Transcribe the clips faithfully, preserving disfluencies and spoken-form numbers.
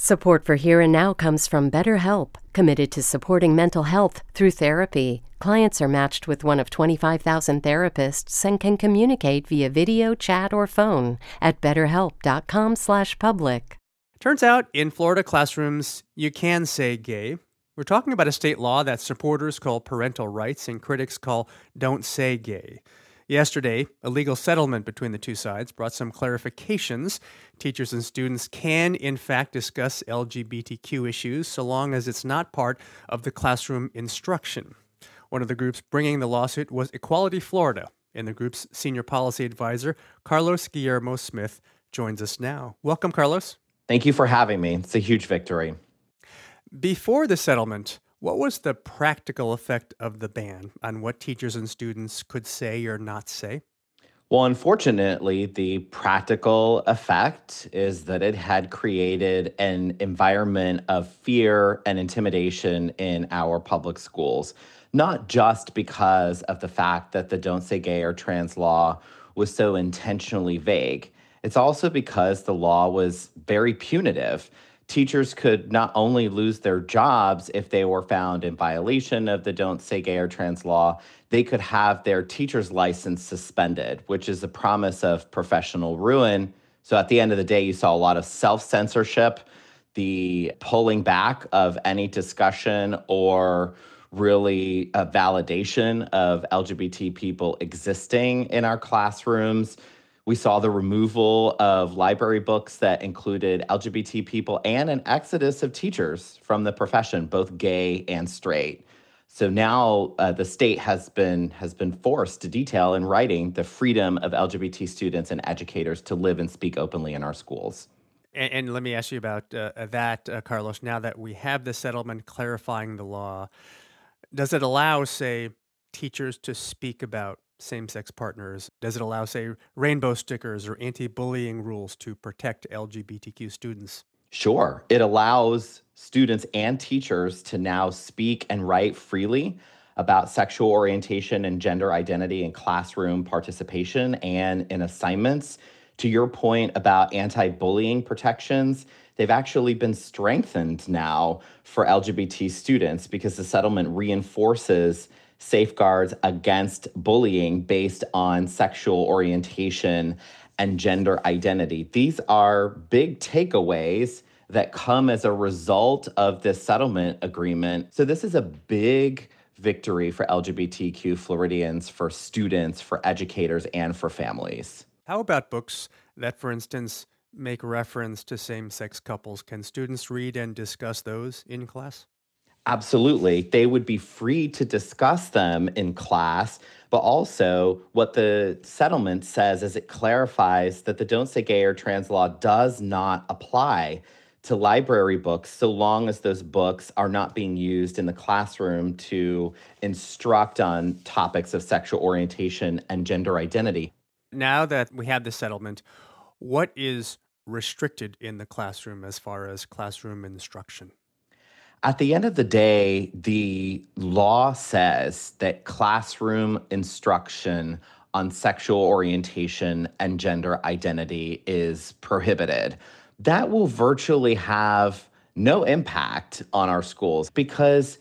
Support for Here and Now comes from BetterHelp, committed to supporting mental health through therapy. Clients are matched with one of twenty-five thousand therapists and can communicate via video, chat, or phone at betterhelp.com slash public. Turns out in Florida classrooms, you can say gay. We're talking about a state law that supporters call parental rights and critics call don't say gay. Yesterday, a legal settlement between the two sides brought some clarifications. Teachers and students can, in fact, discuss L G B T Q issues so long as it's not part of the classroom instruction. One of the groups bringing the lawsuit was Equality Florida, and the group's senior policy advisor, Carlos Guillermo Smith, joins us now. Welcome, Carlos. Thank you for having me. It's a huge victory. Before the settlement, what was the practical effect of the ban on what teachers and students could say or not say? Well, unfortunately, the practical effect is that it had created an environment of fear and intimidation in our public schools, not just because of the fact that the Don't Say Gay or Trans law was so intentionally vague. It's also because the law was very punitive. Teachers could not only lose their jobs if they were found in violation of the Don't Say Gay or Trans law, they could have their teacher's license suspended, which is a promise of professional ruin. So at the end of the day, you saw a lot of self-censorship, the pulling back of any discussion or really a validation of L G B T people existing in our classrooms. We saw the removal of library books that included L G B T people and an exodus of teachers from the profession, both gay and straight. So now uh, the state has been has been forced to detail in writing the freedom of L G B T students and educators to live and speak openly in our schools. And, and let me ask you about uh, that, uh, Carlos. Now that we have the settlement clarifying the law, does it allow, say, teachers to speak about same-sex partners? Does it allow, say, rainbow stickers or anti-bullying rules to protect L G B T Q students? Sure. It allows students and teachers to now speak and write freely about sexual orientation and gender identity in classroom participation and in assignments. To your point about anti-bullying protections, they've actually been strengthened now for L G B T students because the settlement reinforces safeguards against bullying based on sexual orientation and gender identity. These are big takeaways that come as a result of this settlement agreement. So this is a big victory for L G B T Q Floridians, for students, for educators, and for families. How about books that, for instance, make reference to same-sex couples? Can students read and discuss those in class? Absolutely. They would be free to discuss them in class, but also what the settlement says is it clarifies that the Don't Say Gay or Trans law does not apply to library books so long as those books are not being used in the classroom to instruct on topics of sexual orientation and gender identity. Now that we have the settlement, what is restricted in the classroom as far as classroom instruction? At the end of the day, the law says that classroom instruction on sexual orientation and gender identity is prohibited. That will virtually have no impact on our schools because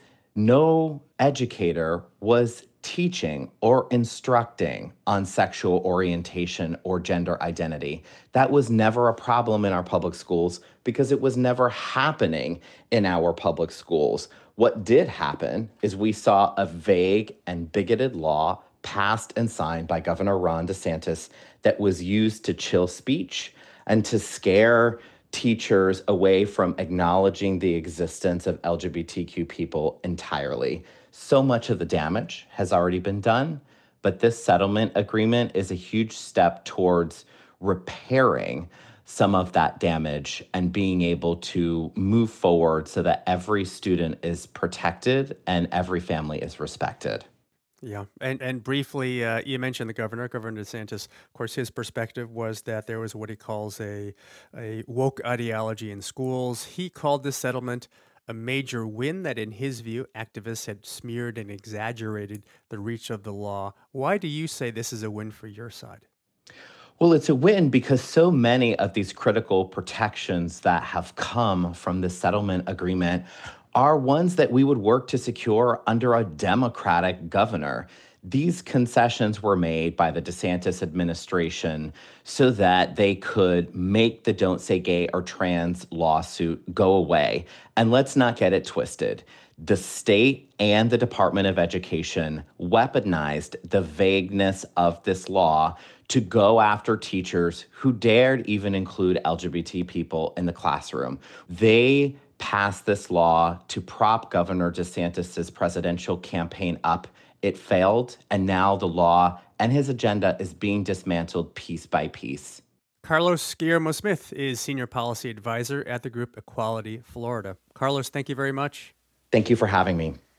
no educator was teaching or instructing on sexual orientation or gender identity. That was never a problem in our public schools because it was never happening in our public schools. What did happen is we saw a vague and bigoted law passed and signed by Governor Ron DeSantis that was used to chill speech and to scare teachers away from acknowledging the existence of L G B T Q people entirely. So much of the damage has already been done, but this settlement agreement is a huge step towards repairing some of that damage and being able to move forward so that every student is protected and every family is respected. Yeah. And and briefly, uh, you mentioned the governor, Governor DeSantis. Of course, his perspective was that there was what he calls a, a woke ideology in schools. He called this settlement a major win that, in his view, activists had smeared and exaggerated the reach of the law. Why do you say this is a win for your side? Well, it's a win because so many of these critical protections that have come from the settlement agreement are ones that we would work to secure under a Democratic governor. These concessions were made by the DeSantis administration so that they could make the Don't Say Gay or Trans lawsuit go away. And let's not get it twisted. The state and the Department of Education weaponized the vagueness of this law to go after teachers who dared even include L G B T people in the classroom. They passed this law to prop Governor DeSantis's presidential campaign up. It failed, and now the law and his agenda is being dismantled piece by piece. Carlos Guillermo-Smith is Senior Policy Advisor at the group Equality Florida. Carlos, thank you very much. Thank you for having me.